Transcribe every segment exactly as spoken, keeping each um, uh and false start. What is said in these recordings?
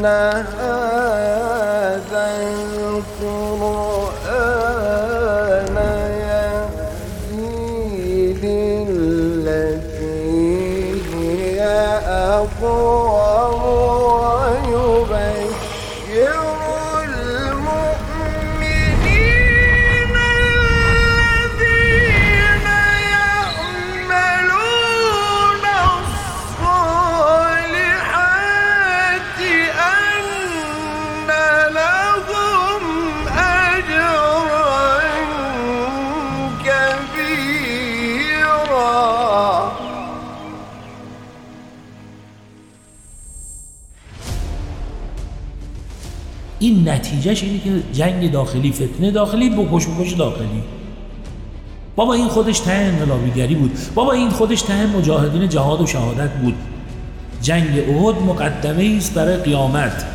هذا القرآن يهدي للتي هي أقوم ويبشر المؤمنين الذين يعملون الصالحات أن لهم أجرا كبيرا. این نتیجهش اینه که جنگ داخلی، فتنه داخلی، بکش بکش داخلی. بابا این خودش ته انقلابیگری بود. بابا این خودش ته مجاهدین جهاد و شهادت بود. جنگ احد مقدمه است برای قیامت.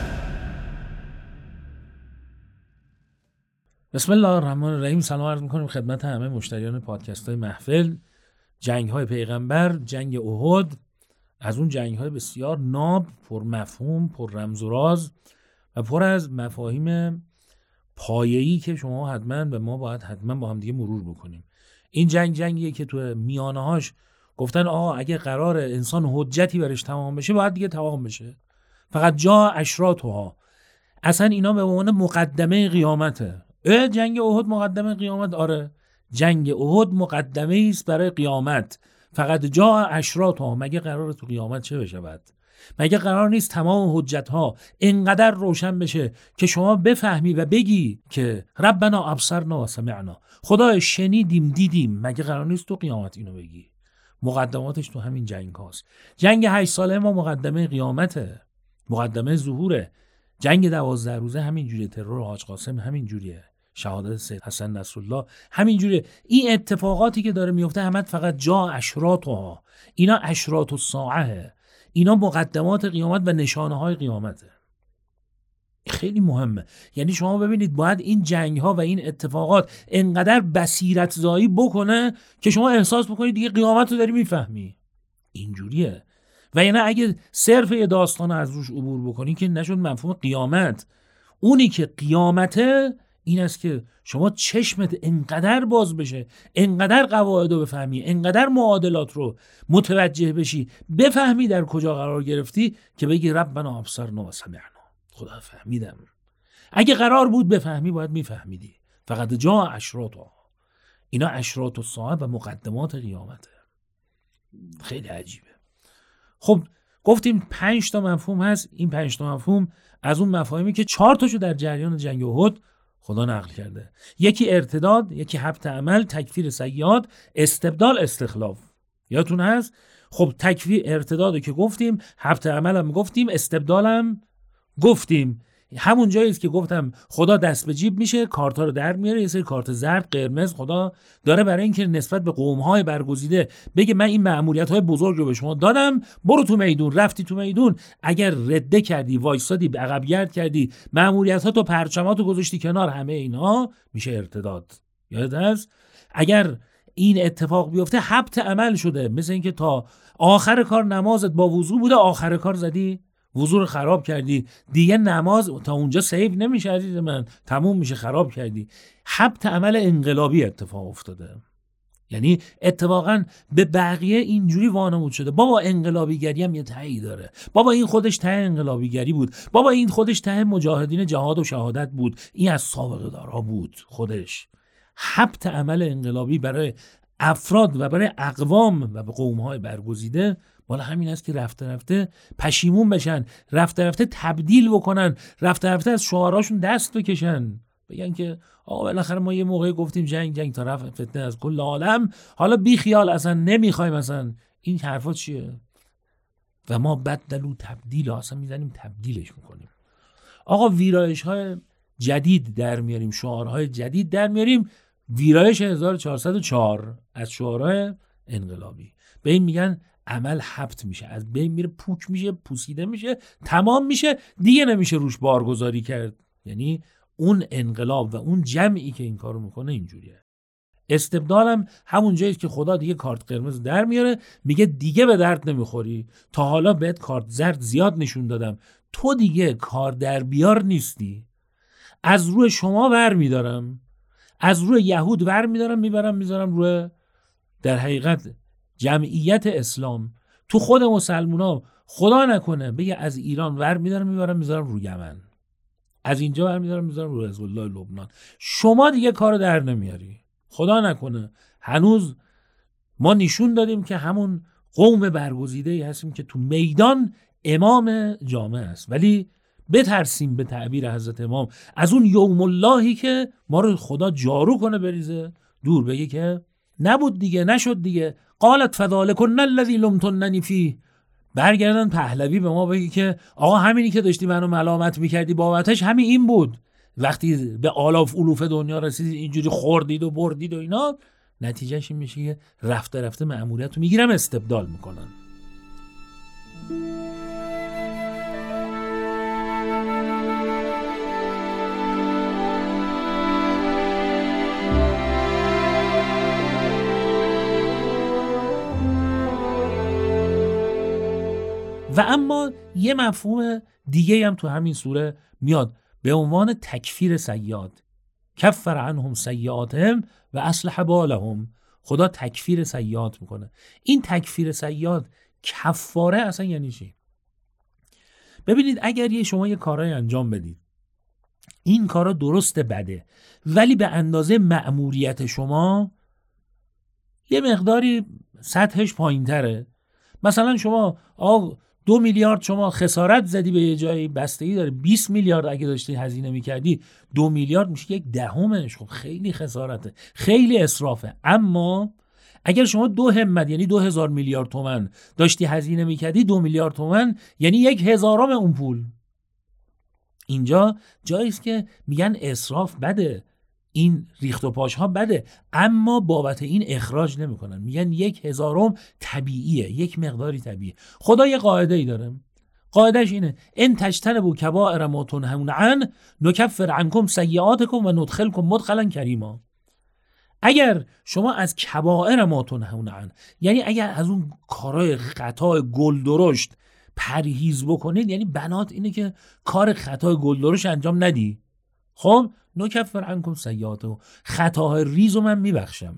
بسم الله الرحمن الرحیم. سلام عرض می‌کنیم خدمت همه مشتریان پادکست‌های محفل. جنگ‌های پیغمبر، جنگ احد، از اون جنگ‌های بسیار ناب، پر مفهوم، پر رمز و راز و پر از مفاهیم پایه‌ای که شما حتما و ما باید حتما با هم دیگه مرور بکنیم. این جنگ جنگیه که تو میانه‌هاش گفتن آقا اگه قرار انسان حجتی برش تمام بشه باید دیگه تمام بشه. فقط جا اشراطها. اصلا اینا به عنوان مقدمه قیامته. اه جنگ احد مقدمه قیامت؟ آره. جنگ احد مقدمه است برای قیامت. فقط جا اشراطها. مگه قرار تو قیامت چه بشه بعد؟ مگه قرار نیست تمام حجت‌ها اینقدر روشن بشه که شما بفهمی و بگی که ربنا ابصرنا و سمعنا، خدای شنیدیم دیدیم؟ مگه قرار نیست تو قیامت اینو بگی؟ مقدماتش تو همین جنگ هاست. جنگ هشت ساله ما مقدمه قیامته، مقدمه ظهوره. جنگ دوازده روزه همین جوریه، ترور حاج قاسم همین جوریه، شهادت سید حسن نصرالله همین جوریه. این اتفاقاتی که داره میفته همت فقط جا اشراطها. اینا اشراط الساعه، اینا مقدمات قیامت و نشانه های قیامته. خیلی مهمه. یعنی شما ببینید باید این جنگ ها و این اتفاقات انقدر بصیرت زایی بکنه که شما احساس بکنید دیگه قیامت رو داری میفهمی. اینجوریه. و یعنی اگه صرف یه داستان از روش عبور بکنی که نشد مفهوم قیامت. اونی که قیامته این است که شما چشمت انقدر باز بشه، انقدر قواعد رو بفهمی، انقدر معادلات رو متوجه بشی، بفهمی در کجا قرار گرفتی که بگی ربنا ابصرنا و سمعنا، خدا فهمیدم. اگه قرار بود بفهمی باید میفهمیدی. فقط جا اشراطها. اینا اشراط الساعه و مقدمات قیامته. خیلی عجیبه. خب گفتیم پنج تا مفهوم هست. این پنج تا مفهوم از اون مفاهیمی که چهار تاشو در جریان جنگ احد خدا نقل کرده. یکی ارتداد، یکی حبط عمل، تکفیر سیئات، استبدال، استخلاف. یادتون هست؟ خب تکفیر ارتدادو که گفتیم، حبط عمل هم گفتیم، استبدال هم گفتیم. همون جایی است که گفتم خدا دست به جیب میشه، کارتا رو در میاره، یه سری کارت زرد قرمز خدا داره برای اینکه نسبت به قوم‌های برگزیده بگه من این مأموریت‌های بزرگ رو به شما دادم، برو تو میدون. رفتی تو میدون، اگر رده کردی، وایسادی، عقب گرد کردی، مأموریتاتو پرچماتو گذاشتی کنار، همه اینا میشه ارتداد. یادت هست؟ اگر این اتفاق بیفته حبط عمل شده، مثل اینکه تا آخر کار نمازت با وضو بوده، آخر کار زدی وضو رو خراب کردی، دیگه نماز تا اونجا سیو نمیشه عزیز من، تموم میشه، خراب کردی. حبط عمل انقلابی اتفاق افتاده. یعنی اتفاقا به بقیه اینجوری وانمود شده بابا انقلابیگری هم یه تهی داره، بابا این خودش ته انقلابیگری بود، بابا این خودش ته مجاهدین جهاد و شهادت بود، این از سابقه دارا بود خودش. حبط عمل انقلابی برای افراد و برای اقوام و به قوم‌های برگزیده بالا همین است که رفته رفته پشیمون بشن، رفته رفته تبدیل بکنن، رفته رفته از شعاراشون دست بکشن، بگن که آقا بالاخره ما یه موقع گفتیم جنگ جنگ تا رفع فتنه از کل عالم، حالا بی خیال اصلا نمیخوایم. اصلا این حرفا چیه؟ و ما بدلو تبدیل اصلا میزنیم تبدیلش میکنیم. آقا ویرایش های جدید در میاریم، شعارهای جدید در میاریم. ویرایش هزار و چهارصد و چهار از شعارهای انقلابی به این میگن عمل حبط میشه، از بین میره، پوک میشه، پوسیده میشه، تمام میشه، دیگه نمیشه روش بارگذاری کرد. یعنی اون انقلاب و اون جمعی که این کارو میکنه اینجوریه. استبدالم همون جایی که خدا دیگه کارت قرمز در میاره، میگه دیگه به درد نمیخوری، تا حالا بهت کارت زرد زیاد نشون دادم، تو دیگه کار در بیار نیستی، از روی شما ور میدارم، از روی یهود ور میدارم میبرم میذارم روی در حقیقت جمعیت اسلام. تو خود مسلمونا خدا نکنه بگه از ایران ور میدارم میبرم میذارم روی یمن، از اینجا ور میدارم میذارم روی حزب الله لبنان، شما دیگه کارو در نمیاری. خدا نکنه هنوز ما نشون دادیم که همون قوم برگزیده‌ای هستیم که تو میدان امام جامعه است، ولی بترسیم به تعبیر حضرت امام از اون یوم اللهی که ما رو خدا جارو کنه بریزه دور، بگه که نبود دیگه، نشد دیگه، قالت فذلکن الذی لمتننی فیه، برگردن پهلوی به ما بگه که آقا همینی که داشتی منو ملامت میکردی بابتش همین این بود، وقتی به آلاف الوف دنیا رسیدید اینجوری خوردید و بردید و اینا، نتیجهش این میشه که رفته رفته مأموریت رو میگیرم استبدال میکنن. و اما یه مفهوم دیگه هم تو همین سوره میاد به عنوان تکفیر سیئات، کفر عنهم سیئاتهم و اصلح بالهم. خدا تکفیر سیئات میکنه. این تکفیر سیئات کفاره اصلا یعنی چی؟ ببینید اگر یه شما یه کارای انجام بدید، این کارا درست بده ولی به اندازه مأموریت شما یه مقداری سطحش پایین تره، مثلا شما آقا دو میلیارد شما خسارت زدی به یه جایی، بستگی داره بیست میلیارد اگه داشتی هزینه میکردی، دو میلیارد میشه یک دهمش، خب خیلی خسارته، خیلی اسرافه. اما اگر شما دو همت یعنی دو هزار میلیارد تومن داشتی هزینه میکردی، دو میلیارد تومن یعنی یک هزارم اون پول. اینجا جاییست که میگن اسراف بده، این ریخت و پاش ها بده، اما بابت این اخراج نمیکنن، میگن یک هزارم طبیعیه، یک مقداری طبیعیه. خدا یه قاعده ای داره، قاعدش اینه ان تجتنبوا کبائر ما تنهون عنه نکفر عنکم سیئاتکم و ندخلکم مدخلا کریما. اگر شما از کبائر ما تنهون عنه، یعنی اگر از اون کارهای خطای گل درشت پرهیز بکنید، یعنی بنات اینه که کار خطای گل درشت انجام ندی، خب نکفر عنکم سیئاتکم، خطاهای ریزو من میبخشم.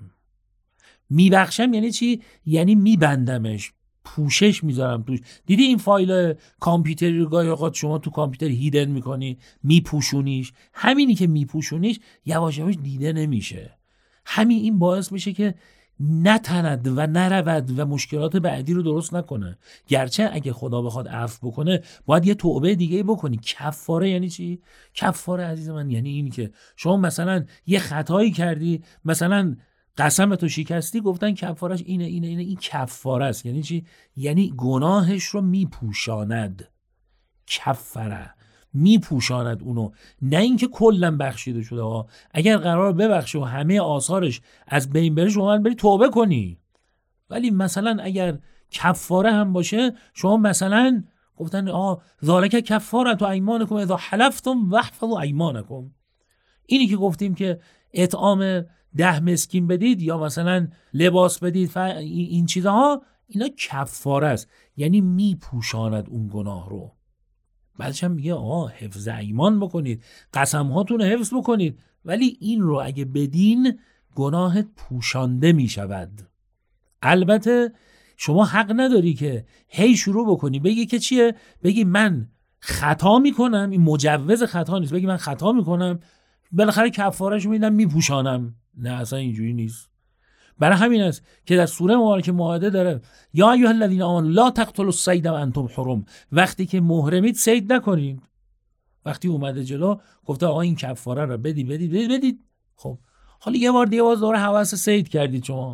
میبخشم یعنی چی؟ یعنی میبندمش، پوشش میذارم توش. دیدی این فایل کامپیوتری رو گاهی اوقات شما تو کامپیوتر هیدن میکنی، میپوشونیش، همینی که میپوشونیش یواش یواش دیده نمیشه. همین این باعث میشه که نتند و نرود و مشکلات بعدی رو درست نکنه. گرچه اگه خدا بخواد عفو بکنه باید یه توبه دیگه بکنی. کفاره یعنی چی؟ کفاره عزیز من یعنی این که شما مثلا یه خطایی کردی، مثلا قسمتو شکستی، گفتن کفارش اینه اینه اینه این کفاره است. یعنی چی؟ یعنی گناهش رو میپوشاند. کفاره میپوشاند اونو، نه اینکه کلا بخشیده شده ها. اگر قرار ببخشه و همه آثارش از بین بره شما بری توبه کنی، ولی مثلا اگر کفاره هم باشه، شما مثلا گفتن آه ذالک کفاره تو ایمانکم اذا حلفتم واحفظوا ایمانکم، اینی که گفتیم که اطعام ده مسکین بدید یا مثلا لباس بدید این چیزها، اینا کفاره است، یعنی میپوشاند اون گناه رو. بعدش هم میگه آقا حفظ ایمان بکنید، قسم هاتون حفظ بکنید، ولی این رو اگه بدین گناهت پوشانده میشود. البته شما حق نداری که هی شروع بکنی بگی که چیه، بگی من خطا میکنم، این مجوز خطا نیست، بگی من خطا میکنم بالاخره کفارهشو میدم میپوشانم. نه اصلا اینجوری نیست. برای همین است که در سوره مبارکه مائده داره یا ایها الذین آمنوا لا تقتلوا الصید و انتم حرم، وقتی که محرمید صید نکنید. وقتی اومده جلو گفته آقا این کفاره رو بدی بدی بدی بدید. خب حالا یه بار دیگه باز دوره هوس صید کردید شما،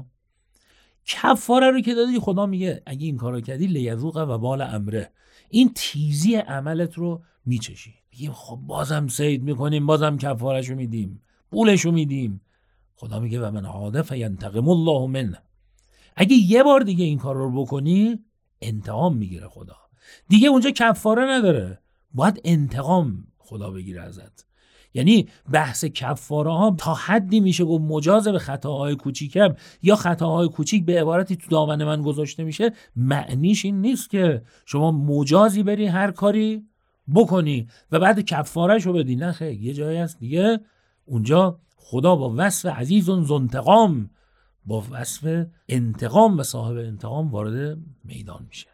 کفاره رو که دادی خدا میگه اگه این کارو کردی لیذوق و بال امره، این تیزی عملت رو میچشی. میگیم خب بازم صید میکنیم، بازم کفارهشو میدیم، پولشو میدیم. خدا میگه و من عاد فینتقم الله منه، اگه یه بار دیگه این کار رو بکنی انتقام میگیره خدا. دیگه اونجا کفاره نداره، باید انتقام خدا بگیره ازت. یعنی بحث کفاره ها تا حدی میشه گفت مجاز به خطاهای کوچیکم یا خطاهای کوچیک به عبارتی تو دامن من گذاشته میشه، معنیش این نیست که شما مجازی بری هر کاری بکنی و بعد کفاره‌شو رو بدی. نه خیر، یه جایی هست دیگه اونجا خدا با وصف عزیز ذو انتقام، با وصف انتقام و صاحب انتقام وارد میدان میشه.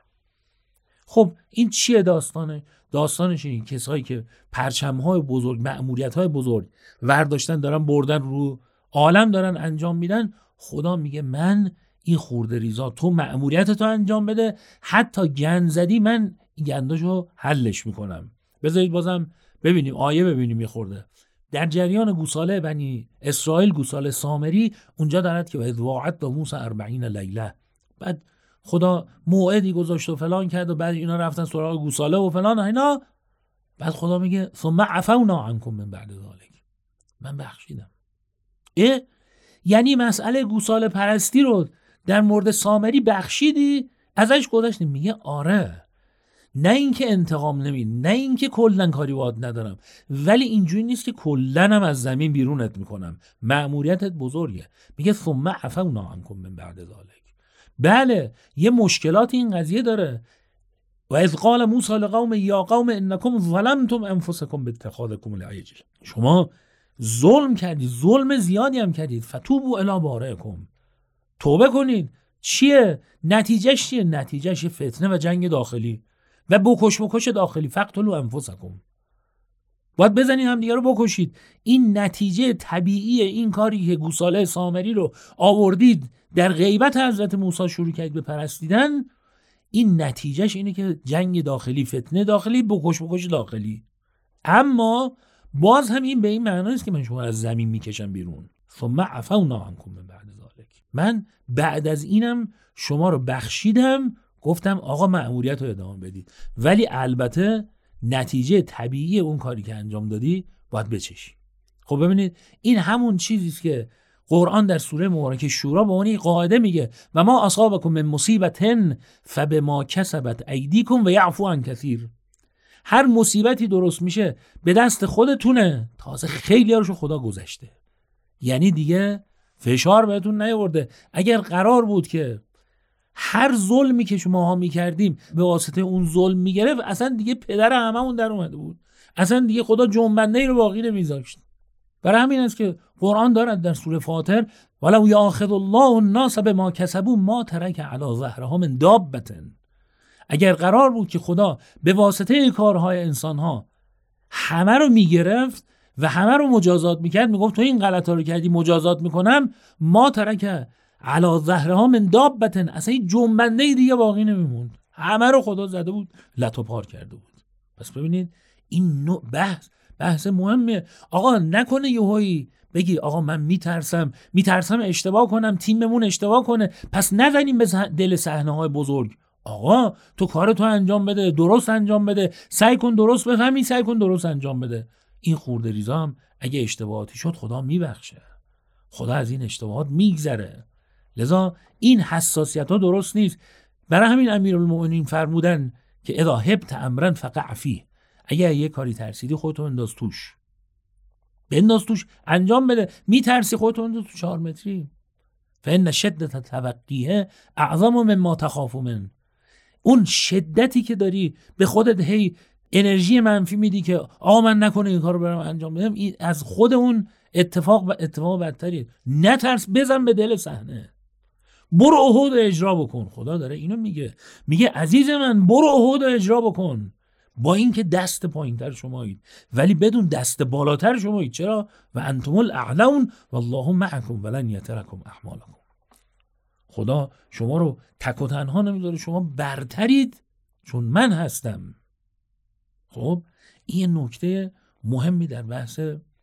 خب این چیه داستانه؟ داستانش این کسایی که پرچم‌های بزرگ، مأموریت‌های بزرگ ورداشتن دارن بردن رو عالم دارن انجام میدن، خدا میگه من این خورده ریزا تو مأموریتتو انجام بده، حتی گند زدی من گنداشو حلش میکنم. بذارید بازم ببینیم آیه ببینیم یه خورده. در جریان گوساله بنی اسرائیل، گوساله سامری، اونجا دارد که اذ وعدت موسی اربعین لیله، بعد خدا موعدی گذاشت و فلان کرد و بعد اینا رفتن سراغ گوساله و فلان اینا، بعد خدا میگه ثم عفونا عنکم من بعد ذلک، من بخشیدم. اه؟ یعنی مسئله گوساله پرستی رو در مورد سامری بخشیدی، ازش گذشتیم؟ میگه آره، نه اینکه انتقام نمی، نه اینکه کلا کاری باهات ندارم، ولی اینجوری نیست که کلا هم از زمین بیرونت میکنم، مأموریتت بزرگه. میگه ثم عفونا عنکم من بعد ذلک. بله یه مشکلات این قضیه داره. و اذ قال موسی لقوم یا قوم انکم ظلمتم انفسکم باتخاذکم العجل، شما ظلم کردید، ظلم زیادی هم کردید، فتوبوا الی بارئکم، توبه کنید. چیه نتیجهش؟ چیه نتیجهش؟ فتنه و جنگ داخلی و بکش بکش داخلی. فقتلوا انفسکم، باید بزنید هم دیگه رو بکشید. این نتیجه طبیعی این کاری که گوساله سامری رو آوردید در غیبت حضرت موسی شروع کردید به پرستیدن، این نتیجهش اینه که جنگ داخلی، فتنه داخلی، بکش بکش داخلی. اما باز هم این به این معنی نیست که من شما از زمین میکشم بیرون. ثم عفونا عنکم من بعد ذلک، من بعد از اینم شما رو بخشیدم، گفتم آقا مأموریت رو ادامه بدید، ولی البته نتیجه طبیعی اون کاری که انجام دادی باید بچشی. خب ببینید این همون چیزیست که قرآن در سوره مبارکه شورا به اون قاعده میگه و ما اصابکم من مصیبت فبما کسبت ایدیکم و یعفو عن کثیر. هر مصیبتی درست میشه به دست خودتونه، تازه خیلی هاشو خدا گذشته، یعنی دیگه فشار بهتون نیاورده. اگر قرار بود که هر ظلمی که شما ها میکردیم به واسطه اون ظلم میگرفت، اصلا دیگه پدر هممون در اومده بود، اصلا دیگه خدا جنبنده ای رو باقی نمیذاشت. برای همین است که قرآن دارد در سوره فاطر ولو یاخذ الله الناس بما کسبوا ما ترک علی ظهرها من دابة، اگر قرار بود که خدا به واسطه کارهای انسانها همه رو میگرفت و همه رو مجازات میکرد، میگفت تو این غلطا رو کردی مجازات میکنم، ما ترک علی ظهرها من دابة، اصلا این جنبنده دیگه باقی نمیموند، همه رو خدا زده بود لت و پار کرده بود. پس ببینید این نوع بحث بحث مهمه. آقا نکنه یهویی بگی آقا من میترسم میترسم اشتباه کنم، تیممون اشتباه کنه، پس نزنیم به دل صحنه‌های بزرگ. آقا تو کارتو انجام بده، درست انجام بده، سعی کن درست بفهمی، سعی کن درست انجام بده. این خورده ریزا هم اگه اشتباهاتی شد خدا میبخشه، خدا از این اشتباهات میگذره. لذا این حساسیت ها درست نیست. برای همین امیرالمومنین فرمودن که اذا هبت امرا فقع فیه، اگه یه کاری ترسیدی خودتو انداز توش، بنداز توش، انجام بده. میترسی خودتو انداز تو چهار متری. فان شدت توقیه اعظم مما تخاف من، اون شدتی که داری به خودت هی انرژی منفی میدی که آقا من نکنه این کارو برام انجام بدم، این از خود اون اتفاق و اتفاق بدتری. نترس، بزن به دل صحنه، برو احد اجرا بکن. خدا داره اینو میگه، میگه عزیز من برو احد اجرا بکن، با اینکه دست پایینتر شمایید ولی بدون دست بالاتر شمایید. چرا؟ و انتم الاعلون والله معکم ولن یترکم اعمالکم. خدا شما رو تک و تنها نمیذاره، شما برترید چون من هستم. خب این نکته مهمی در بحث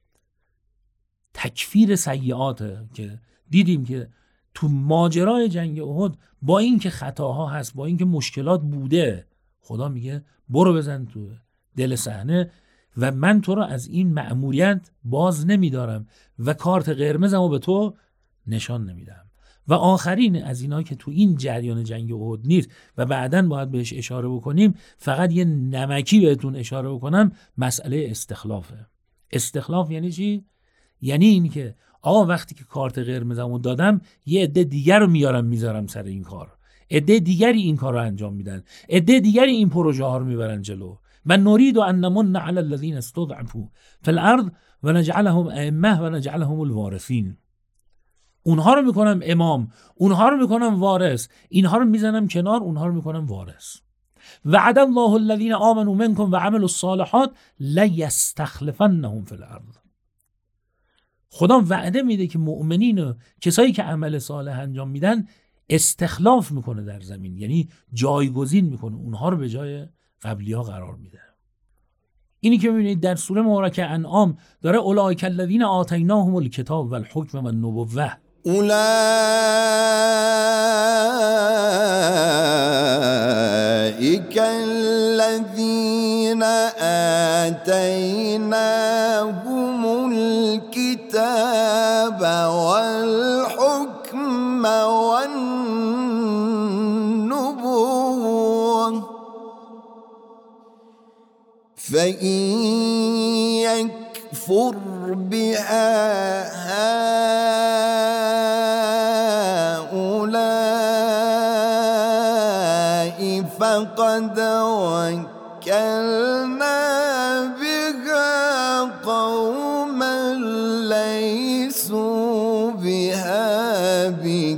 تکفیر سیئاته که دیدیم که تو ماجرای جنگ احد با اینکه خطاها هست، با اینکه مشکلات بوده، خدا میگه برو بزن تو دل صحنه و من تو رو از این مأموریت باز نمیدارم و کارت قرمزمو به تو نشان نمیدم. و آخرین از اینا که تو این جریان جنگ احد نیست و بعداً باید بهش اشاره بکنیم، فقط یه نمکی بهتون اشاره بکنم، مسئله استخلافه. استخلاف یعنی چی؟ یعنی این که آقا وقتی که کارت قرمزمو دادم یه عده دیگر رو میارم میذارم سر این کار، عده دیگری این کار رو انجام میدن، عده دیگری این پروژه ها رو میبرن جلو. من نريد ان نمن على الذين استضعفوا في الارض ونجعلهم ائمه ونجعلهم الوارثين. اونها رو میکنم امام، اونها رو میکنم وارث، اینها رو میزنم کنار، اونها رو میکنم وارث. وعد الله الذين آمنوا منكم وعملوا الصالحات ليستخلفنهم في الارض. خدا وعده میده که مؤمنین و کسایی که عمل صالح انجام میدن استخلاف میکنه در زمین، یعنی جایگزین میکنه، اونها رو به جای قبلی ها قرار میده. اینی که میبینید در سوره مبارکه انعام داره اولئک الذین آتیناهم الکتاب والحکم والنبوة، اولئک الذین آتیناهم الكتاب والحکم والنبوة فإن يكفر بها هؤلاء فقد وكلنا بها قوما ليسوا بها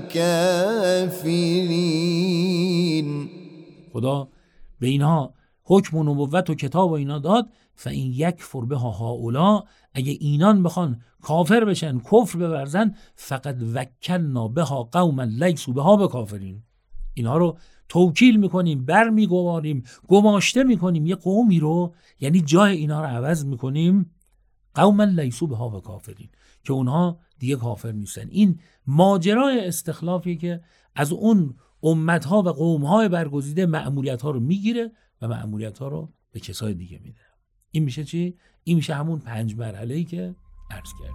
بكافرين. خدا به اینها حکم و نبوت و کتاب و اینا داد. فاین یکفر بها هؤلاء، اگه اینان بخوان کافر بشن، کفر بورزن، فقط وکلنا بها قوما لیسوا بها بکافرین، اینها رو توکیل میکنیم، بر میگواریم، گماشته میکنیم یه قومی رو، یعنی جای اینها رو عوض میکنیم، قوما لیسوا بها بکافرین، که اونها دیگه کافر نیستن. این ماجرای استخلافی که از اون امتها و قومهای برگزیده مأموریت‌ها رو میگیره و مأموریت‌ها رو به کسای دیگه میده. این میشه چی؟ این میشه همون پنج مرحله‌ای که عرض کردیم.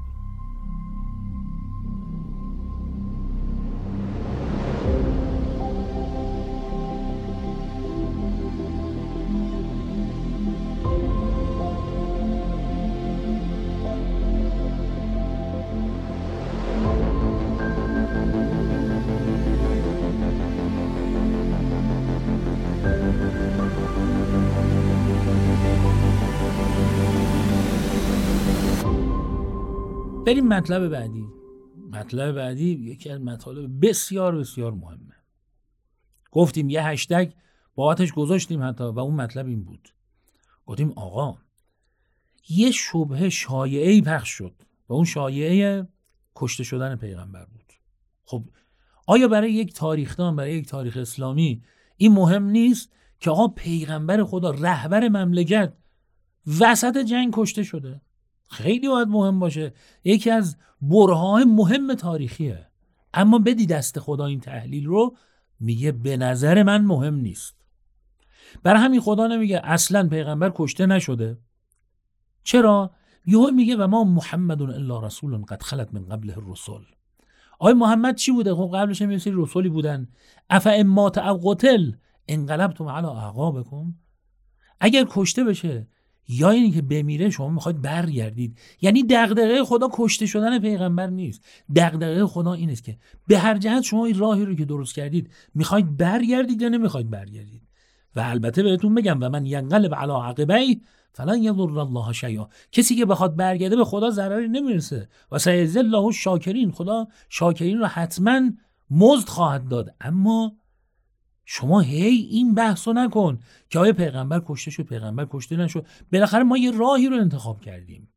بریم مطلب بعدی. مطلب بعدی یکی از مطالب بسیار بسیار مهمه. گفتیم یه هشتگ بابتش گذاشتیم حتی، و اون مطلب این بود. گفتیم آقا یه شبهه شایعه‌ای پخش شد و اون شایعه کشته شدن پیغمبر بود. خب آیا برای یک تاریخدان، برای یک تاریخ اسلامی این مهم نیست که آقا پیغمبر خدا، رهبر مملکت، وسط جنگ کشته شده؟ خیلی باید مهم باشه، یکی از برهه‌های مهم تاریخیه. اما بدی دست خدا این تحلیل رو، میگه به نظر من مهم نیست. برای همین خدا نمیگه اصلا پیغمبر کشته نشده. چرا؟ یهو میگه و ما محمد الا رسول قد خلت من قبله الرسل. آقای محمد چی بوده؟ خب قبلش هم یه سری رسولی بودن. اف ان مات او قتل انقلبتم علی اعقابکم. اگر کشته بشه یا اینی که بمیره شما میخواید برگردید. یعنی دغدغه خدا کشته شدن پیغمبر نیست. دغدغه خدا این است که به هر جهت شما این راهی رو که درست کردید میخواید برگردید یا نمیخواید برگردید. و البته بهتون بگم و من ینقلب علی عقبیه فلن یضر الله شیئا. کسی که بخواد برگرده به خدا ضرری نمیرسه. و سیجزی الله الشاکرین، خدا شاکرین رو حتما مزد خواهد داد. اما شما هی این بحثو نکن که آیا پیغمبر کشته شد، پیغمبر کشته نشد. بالاخره ما یه راهی رو انتخاب کردیم.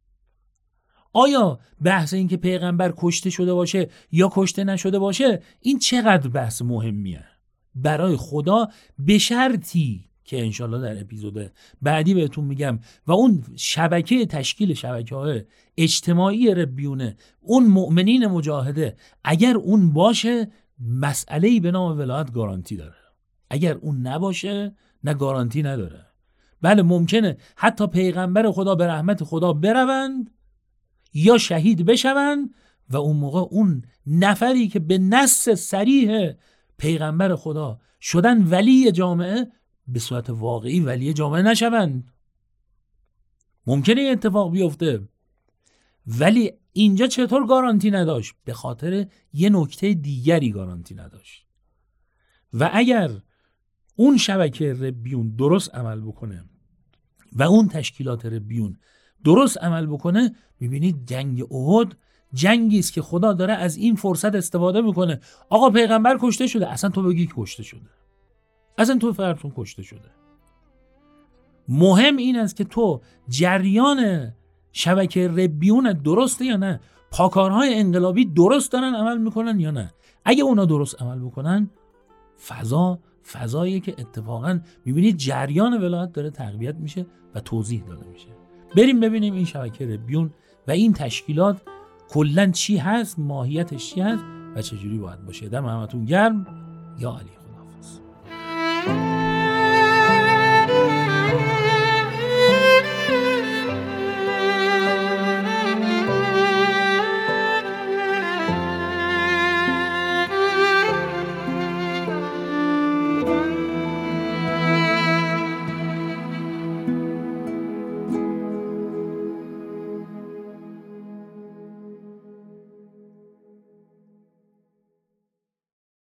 آیا بحث این که پیغمبر کشته شده باشه یا کشته نشده باشه این چقدر بحث مهمیه برای خدا؟ به شرطی که انشالله در اپیزود بعدی بهتون میگم و اون شبکه تشکیل شبکه‌های اجتماعی ربیونه، اون مؤمنین مجاهده، اگر اون باشه مسئله‌ای به نام ولایت گارانتی داره. اگر اون نباشه نه گارانتی نداره. بله ممکنه حتی پیغمبر خدا به رحمت خدا بروند یا شهید بشوند و اون موقع اون نفری که به نص صریح پیغمبر خدا شدن ولی جامعه به صورت واقعی ولی جامعه نشوند. ممکنه این اتفاق بیفته. ولی اینجا چطور گارانتی نداشت؟ به خاطر یه نکته دیگری گارانتی نداشت. و اگر اون شبکه ربیون درست عمل بکنه و اون تشکیلات ربیون درست عمل بکنه، میبینید جنگ احد جنگی است که خدا داره از این فرصت استفاده میکنه. آقا پیغمبر کشته شده، اصلا تو بگی کشته شده، اصلا تو فرتون کشته شده. مهم این است که تو جریان شبکه ربیون درسته یا نه، پاکارهای انقلابی درست دارن عمل میکنن یا نه. اگه اونا درست عمل بکنن، فضا فضاییه که اتفاقا میبینید جریان ولایت داره تقویت میشه و توضیح داده میشه. بریم ببینیم این شبکه ربیون و این تشکیلات کلن چی هست، ماهیتش چی هست و چجوری باید باشه. دم همتون گرم. یا علی خداحافظ.